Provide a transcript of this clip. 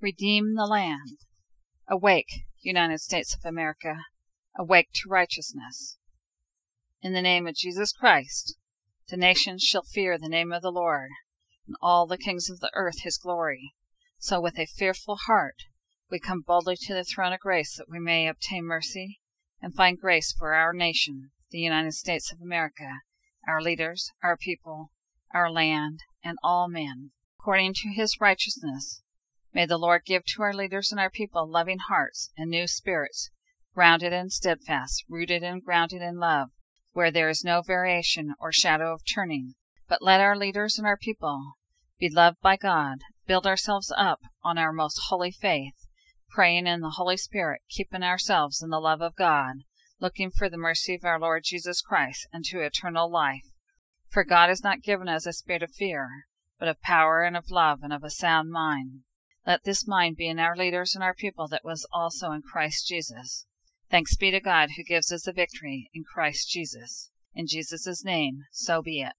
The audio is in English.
Redeem the land. Awake, United States of America, awake to righteousness. In the name of Jesus Christ, the nations shall fear the name of the Lord, and all the kings of the earth his glory. So with a fearful heart we come boldly to the throne of grace, that we may obtain mercy and find grace for our nation, the United States of America, our leaders, our people, our land, and all men. According to his righteousness, may the Lord give to our leaders and our people loving hearts and new spirits, grounded and steadfast, rooted and grounded in love, where there is no variation or shadow of turning. But let our leaders and our people be loved by God, build ourselves up on our most holy faith, praying in the Holy Spirit, keeping ourselves in the love of God, looking for the mercy of our Lord Jesus Christ unto eternal life. For God has not given us a spirit of fear, but of power and of love and of a sound mind. Let this mind be in our leaders and our people that was also in Christ Jesus. Thanks be to God who gives us the victory in Christ Jesus. In Jesus' name, so be it.